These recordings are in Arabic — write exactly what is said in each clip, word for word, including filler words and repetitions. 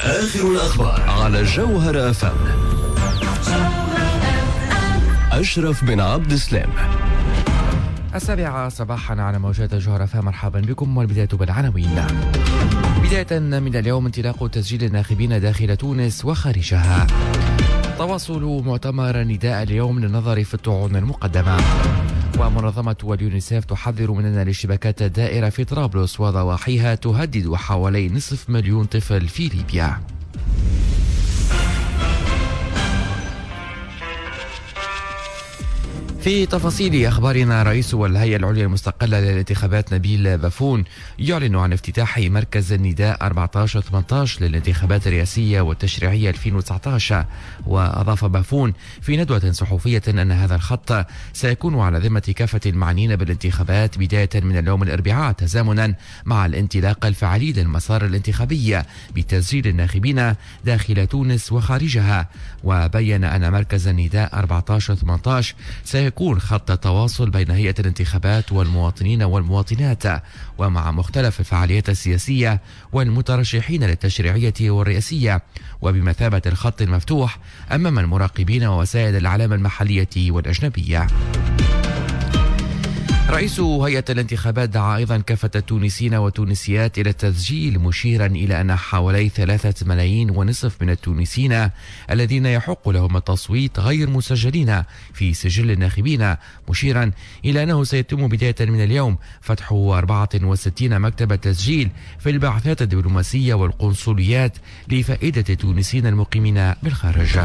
آخر الأخبار على جوهر أف أم. أشرف بن عبد السلام. السابعة صباحا على موجات جوهر أف أم. مرحبا بكم، والبداية بالعناوين. بداية من اليوم انطلاق تسجيل الناخبين داخل تونس وخارجها. تواصل مؤتمر نداء اليوم للنظر في الطعون المقدمة. ومنظمة اليونيسيف تحذر من أن الاشتباكات الدائرة في طرابلس وضواحيها تهدد حوالي نصف مليون طفل في ليبيا. في تفاصيل أخبارنا، رئيس الهيئة العليا المستقلة للانتخابات نبيل بافون يعلن عن افتتاح مركز النداء أربعة عشر ثمانية عشر للانتخابات الرئاسية والتشريعية ألفين وتسعة عشر. وأضاف بافون في ندوة صحفية أن هذا الخط سيكون على ذمة كافة المعنيين بالانتخابات بداية من اليوم الأربعاء، تزامنا مع الانطلاق الفعلي للمسار الانتخابي بتسجيل الناخبين داخل تونس وخارجها. وبين أن مركز النداء أربعة عشر ثمانية عشر سيكون خط تواصل بين هيئة الانتخابات والمواطنين والمواطنات ومع مختلف الفعاليات السياسية والمترشحين للتشريعية والرئاسية، وبمثابة الخط المفتوح أمام المراقبين ووسائل الإعلام المحلية والأجنبية. رئيس هيئة الانتخابات دعا أيضا كافة التونسيين والتونسيات إلى التسجيل، مشيرا إلى أن حوالي ثلاثة ملايين ونصف من التونسيين الذين يحق لهم التصويت غير مسجلين في سجل الناخبين، مشيرا إلى أنه سيتم بداية من اليوم فتح أربعة وستين مكتب تسجيل في البعثات الدبلوماسية والقنصليات لفائدة التونسيين المقيمين بالخارج.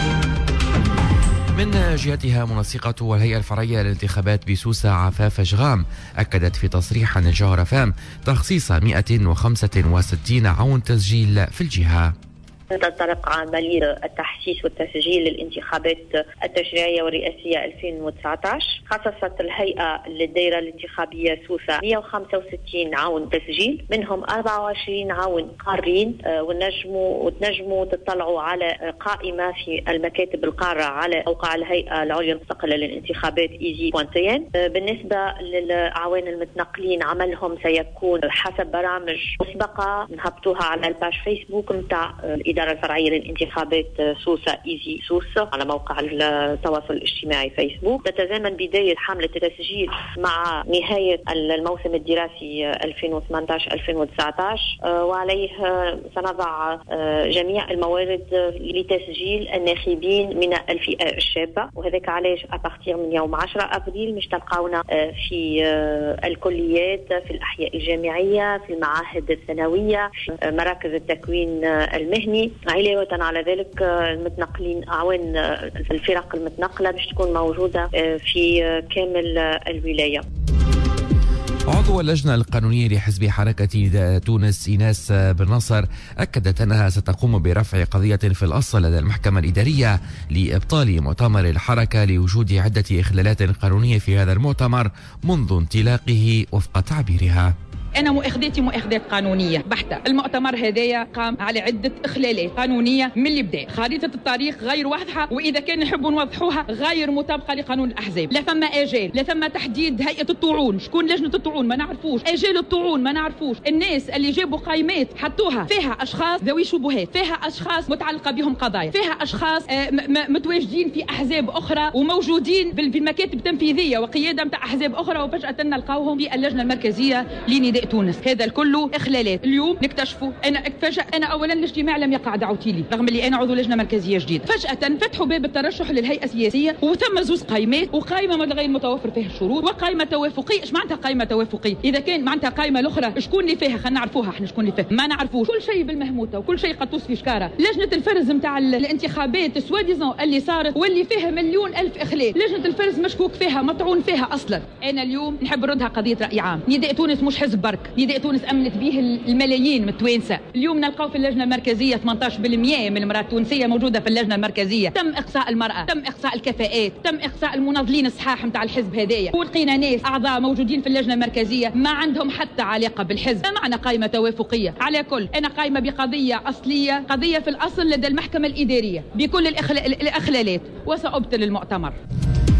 من جهتها منسقة الهيئة الفرعية للانتخابات بسوسة عفاف شغام أكدت في تصريح عن جوهر أف أم تخصيص مئة وخمسة وستين عون تسجيل في الجهة. تنطلق عملية التحسيس والتسجيل للانتخابات التشريعية والرئاسية ألفين وتسعة عشر. خصصت الهيئة للدائرة الانتخابية سوسة مئة وخمسة وستين عون تسجيل، منهم أربعة وعشرين عون قارين، ونجموا وتنجموا تطلعوا على قائمة في المكاتب القارة على موقع الهيئة العليا المستقلة للانتخابات إيزي بوانتين. بالنسبة للأعوان المتنقلين عملهم سيكون حسب برامج مسبقة نهبطوها على الباج فيسبوك متاع الإدارة الفرعية للانتخابات سوسة إيزي سوسة على موقع التواصل الاجتماعي فيسبوك. تتزامن بداية حملة التسجيل مع نهاية الموسم الدراسي ألفين وثمانية عشر ألفين وتسعة عشر، وعليه سنضع جميع الموارد لتسجيل الناخبين من الفئة الشابة، وهذاك علاش أبارتير من يوم عشرة أبريل مش تلقاونا في الكليات، في الأحياء الجامعية، في المعاهد الثانوية، في مراكز التكوين المهني. علاوة على ذلك المتنقلين أعوان الفرق المتنقلة باش تكون موجودة في كامل الولاية. عضو اللجنة القانونية لحزب حركة تونس إيناس بن نصر أكدت أنها ستقوم برفع قضية في الأصل لدى المحكمة الإدارية لإبطال مؤتمر الحركة لوجود عدة إخلالات قانونية في هذا المؤتمر منذ انطلاقه وفق تعبيرها. أنا مؤاخذاتي مؤاخذات قانونية بحتة. المؤتمر هذايا قام على عدة إخلالات قانونية من البداية. خريطة الطريق غير واضحة، وإذا كان نحبوا نوضحوها غير مطابقة لقانون الأحزاب. لا ثم آجال، لا ثم تحديد هيئة الطعون، شكون لجنة الطعون ما نعرفوش، آجال الطعون ما نعرفوش. الناس اللي جابوا قائمات حطوها فيها أشخاص ذوي شبهات، فيها أشخاص متعلقة بهم قضايا، فيها أشخاص آه متواجدين في أحزاب أخرى وموجودين في المكاتب التنفيذية وقيادة متاع أحزاب أخرى، وفجأة نلقاوهم في اللجنة المركزية لنداء تونس. هذا الكل إخلالات. اليوم نكتشفوا أنا اكتشف أنا أولا الاجتماع لم يقع دعوتي لي رغم اللي أنا عضو لجنة مركزية جديدة. فجأة فتحوا باب الترشح للهيئة السياسية وثم زوز قائمات، وقائمة من غير متوفر فيها الشروط، وقائمة توافقية. إيش معناتها قائمة توافقية؟ إذا كان معناتها قائمة الأخرى شكون اللي فيها؟ خلينا نعرفوها احنا شكون اللي فيها، ما نعرفوش. كل شيء بالمهموتة وكل شيء قطوس في شكارة. لجنة الفرز نتاع الانتخابات سواديزون اللي صارت واللي فيها مليون ألف إخلال، لجنة الفرز مشكوك فيها مطعون فيها أصلا. أنا اليوم نحب نردها قضية رأي عام. نداء تونس مش حزب برك، نداء تونس أمنت به الملايين من التوانسة. اليوم نلقاو في اللجنة المركزية ثمانية عشر بالمئة من المرأة التونسية موجودة في اللجنة المركزية. تم إقصاء المرأة، تم إقصاء الكفاءات، تم إقصاء المناضلين الصحاح نتاع الحزب هذايا، ولقينا ناس أعضاء موجودين في اللجنة المركزية ما عندهم حتى علاقة بالحزب. ما معنى قائمة توافقية؟ على كل أنا قائمة بقضية أصلية، قضية في الأصل لدى المحكمة الإدارية بكل الإخلالات، وسأبطل المؤتمر.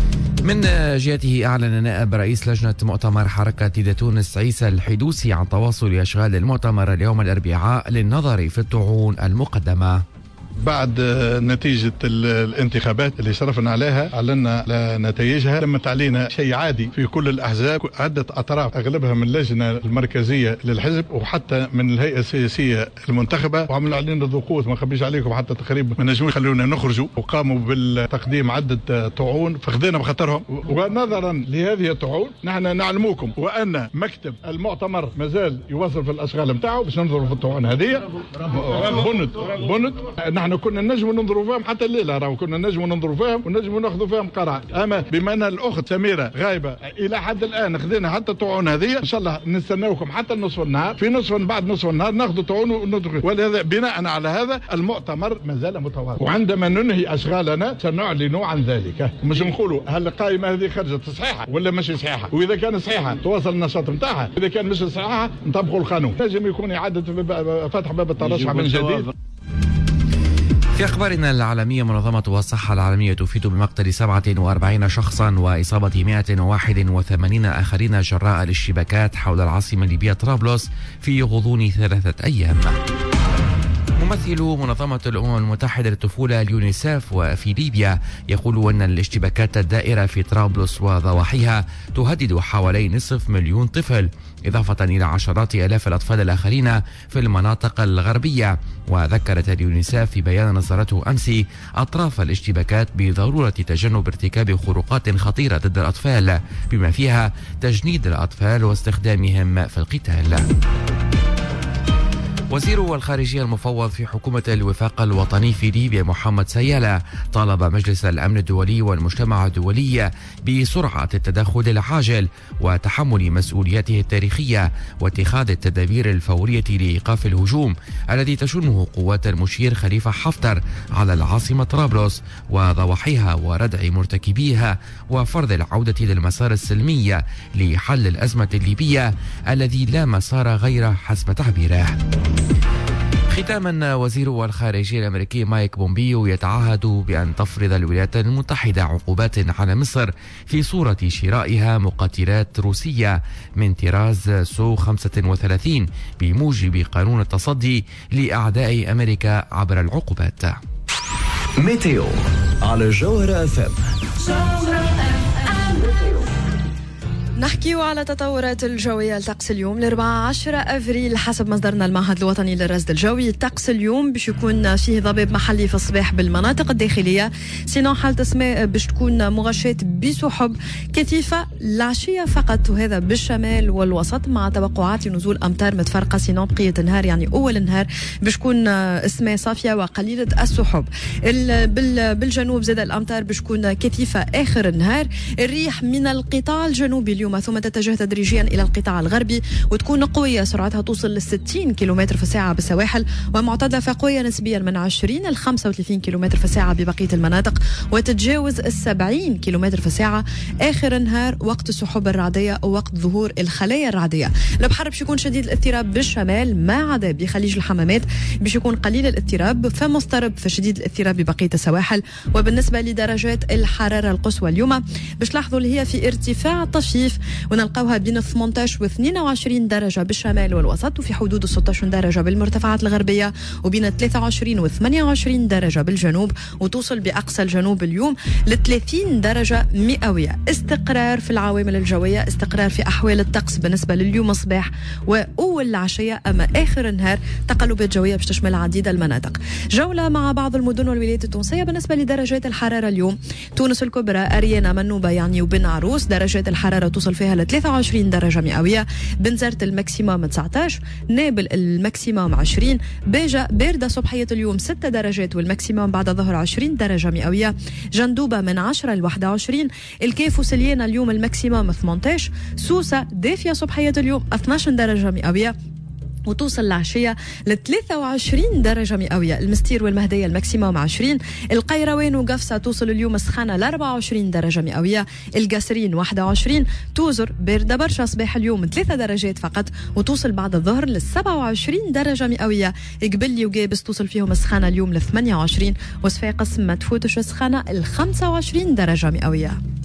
من جهته أعلن نائب رئيس لجنة مؤتمر حركة تونس عيسى الحدوسي عن تواصل أشغال المؤتمر اليوم الأربعاء للنظر في الطعون المقدمة. بعد نتيجة الانتخابات اللي شرفنا عليها أعلنا على نتائجها، تمت علينا شيء عادي في كل الأحزاب، عدة أطراف أغلبها من اللجنة المركزية للحزب وحتى من الهيئة السياسية المنتخبة، وعملوا علينا ضغوط ما نخبيش عليكم حتى تقريبا ما نجموا يخلونا نخرجوا، وقاموا بالتقديم عدة طعون فخذنا بخاطرهم. ونظرا لهذه الطعون نحن نعلموكم وأن مكتب المؤتمر مازال يواصل في الأشغال نتاعو باش ننظروا في الطعون هذه بنت بنت. نحن كنا نجموا ننظروا فيهم حتى الليله، راهو كنا نجموا ننظروا فيهم ونجموا ناخذوا فيهم قرار، اما بما ان الاخت سميره غايبه الى حد الان خذينا حتى طعون هذه، ان شاء الله نستناوكم حتى نصف النهار، في نصف بعد نصف النهار ناخذوا طعون وندخل. ولهذا بناء على هذا المؤتمر ما زال متواصل، وعندما ننهي اشغالنا سنعلن عن ذلك، مش نقولوا هل القائمه هذه خرجت صحيحه ولا مش صحيحه، واذا كان صحيحه تواصل النشاط نتاعها، اذا كان مش صحيحه نطبقوا القانون. نجم يكون اعاده فتح باب الترشح من جديد. في أخبارنا العالمية، منظمة الصحة العالمية تفيد بمقتل سبعة وأربعين شخصا وإصابة مئة وواحد وثمانين آخرين جراء الاشتباكات حول العاصمة الليبية طرابلس في غضون ثلاثة أيام. ممثل منظمة الأمم المتحدة للطفولة اليونيسيف وفي ليبيا يقول أن الاشتباكات الدائرة في طرابلس وضواحيها تهدد حوالي نصف مليون طفل، إضافة إلى عشرات آلاف الأطفال الآخرين في المناطق الغربية. وذكرت اليونيسيف في بيان نصرته أمس أطراف الاشتباكات بضرورة تجنب ارتكاب خروقات خطيرة ضد الأطفال، بما فيها تجنيد الأطفال واستخدامهم في القتال. وزير الخارجية المفوض في حكومة الوفاق الوطني في ليبيا محمد سيالة طالب مجلس الأمن الدولي والمجتمع الدولي بسرعة التدخل العاجل وتحمل مسؤولياته التاريخية واتخاذ التدابير الفورية لإيقاف الهجوم الذي تشنه قوات المشير خليفة حفتر على العاصمة طرابلس وضواحيها وردع مرتكبيها، وفرض العودة للمسار السلمي لحل الأزمة الليبية الذي لا مسار غيره حسب تعبيره. ختاما، وزير الخارجية الأمريكي مايك بومبيو يتعهد بأن تفرض الولايات المتحدة عقوبات على مصر في صورة شرائها مقاتلات روسية من طراز سو خمسة وثلاثين بموجب قانون التصدي لأعداء أمريكا عبر العقوبات. ميتيو على جوهرة اف ام. نحكيو على تطورات الجوية لطقس اليوم الأربعاء عشرة أفريل حسب مصدرنا المعهد الوطني للرصد الجوي. الطقس اليوم باش يكون فيه ضباب محلي في الصباح بالمناطق الداخلية، سينو حالة السماء باش تكون مغشاة بسحب كثيفة العشية فقط، وهذا بالشمال والوسط مع توقعات لنزول أمطار متفرقة، سينو بقية النهار يعني أول النهار باش تكون السماء صافية وقليلة السحب. بالجنوب زاد الأمطار باش تكون كثيفة آخر النهار. الريح من القطاع الجنوبي اليوم ثم تتجه تدريجيا إلى القطاع الغربي وتكون قوية، سرعتها توصل ل ستين كيلومتر في الساعة بالسواحل، ومعتدلة فقوية نسبيا من عشرين إلى خمسة وثلاثين كيلومتر في الساعة ببقية المناطق، وتتجاوز ال سبعين كيلومتر في الساعة آخر النهار وقت السحب الرعدية أو وقت ظهور الخلايا الرعدية. البحر باش يكون شديد الاضطراب بالشمال ما عدا بخليج الحمامات باش يكون قليل الاضطراب، فمضطرب فشديد الاضطراب ببقية السواحل. وبالنسبة لدرجات الحرارة القصوى اليوم باش تلاحظوا اللي هي في ارتفاع طفيف، ونلقاوها بين ثمانية عشر و اثنين وعشرين درجة بالشمال والوسط، وفي حدود ستة عشر درجة بالمرتفعات الغربية، وبين ثلاثة وعشرين و ثمانية وعشرين درجة بالجنوب، وتوصل بأقصى الجنوب اليوم ل ثلاثين درجة مئوية. استقرار في العوامل الجوية، استقرار في أحوال الطقس بالنسبة لليوم الصباح وأول العشية، أما آخر النهار تقلبات جوية باش تشمل عديد المناطق. جولة مع بعض المدن والولايات التونسية بالنسبة لدرجات الحرارة اليوم. تونس الكبرى، أريانا، منوبة يعني وبن عروس درجات الحرارة توصل فيها ل ثلاثة وعشرين درجة مئوية. بنزرت الماكسيموم تسعة عشر، نابل الماكسيموم عشرين، باجة باردة صبحية اليوم ستة درجات والماكسيموم بعد الظهر عشرين درجة مئوية. جندوبة من عشرة ل واحد وعشرين، الكيف وسليانة اليوم الماكسيموم ثمانية عشر، سوسة دافية صبحية اليوم اثني عشر درجة مئوية وتوصل العشية ل ثلاثة وعشرين درجة مئوية. المستير والمهدية الماكسيموم عشرين، القيروان وقفصة توصل اليوم السخانة ل أربعة وعشرين درجة مئوية. القاسرين واحد وعشرين، توزر باردة برشا صباح اليوم ثلاثة درجات فقط وتوصل بعد الظهر ل سبعة وعشرين درجة مئوية. قبلي وقابس توصل فيهم السخانة اليوم ل ثمانية وعشرين، وصفاقس ما تفوتش السخانة ل خمسة وعشرين درجة مئوية.